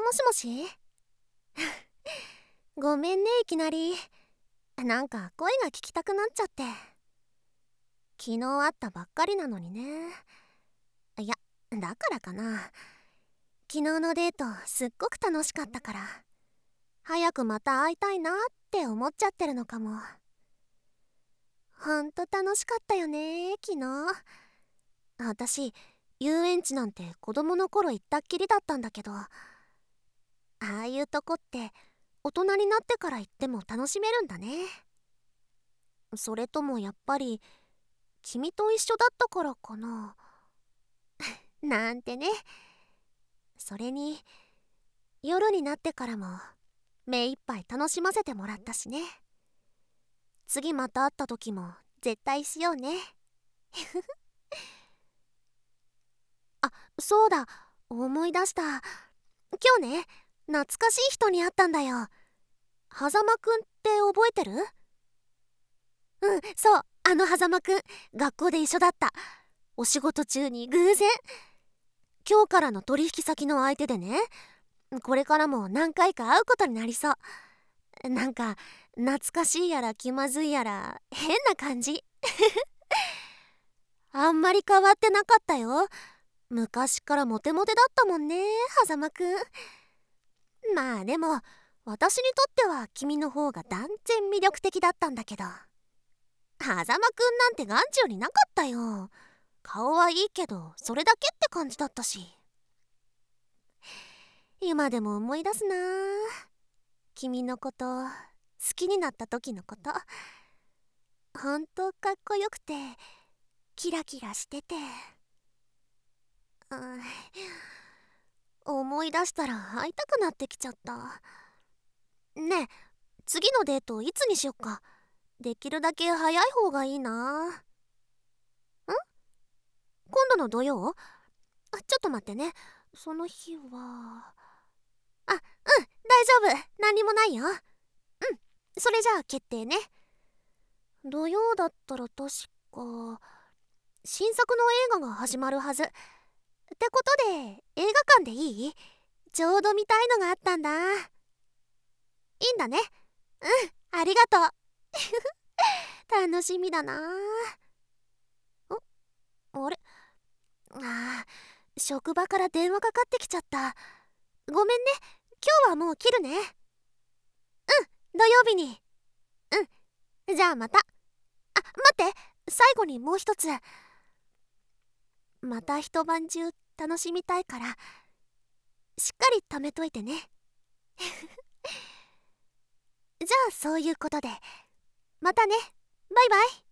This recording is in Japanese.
もしもしごめんね、いきなり。なんか声が聞きたくなっちゃって。昨日会ったばっかりなのにね。いや、だからかな。昨日のデートすっごく楽しかったから、早くまた会いたいなって思っちゃってるのかも。ほんと楽しかったよね、昨日。私、遊園地なんて子供の頃行ったっきりだったんだけど、ああいうとこって大人になってから行っても楽しめるんだね。それともやっぱり君と一緒だったからかな。なんてね。それに夜になってからも目いっぱい楽しませてもらったしね。次また会った時も絶対しようね。あ、そうだ、思い出した。今日ね、懐かしい人に会ったんだよ。狭間くんって覚えてる？うん、そう、あの狭間くん、学校で一緒だった。お仕事中に偶然。今日からの取引先の相手でね、これからも何回か会うことになりそう。なんか懐かしいやら気まずいやら変な感じ。あんまり変わってなかったよ。昔からモテモテだったもんね、狭間くん。まあでも私にとっては君の方が断然魅力的だったんだけど、狭間くんなんて眼中になかったよ。顔はいいけどそれだけって感じだったし。今でも思い出すな、君のこと、好きになった時のこと。ほんとかっこよくてキラキラしてて、思い出したら会いたくなってきちゃった。ねえ、次のデートいつにしよっか。できるだけ早い方がいいな。今度の土曜？ちょっと待ってね。その日は大丈夫、何にもないよ。それじゃあ決定ね。土曜だったら確か新作の映画が始まるはずってことで、映画館でいい？ちょうど見たいのがあったんだ。いいんだね。ありがとう。楽しみだな。あれ、職場から電話かかってきちゃった。ごめんね、今日はもう切るね。土曜日に。じゃあまた。待って、最後にもう一つ。また一晩中楽しみたいからしっかり貯めといてね。じゃあそういうことで、またね。バイバイ。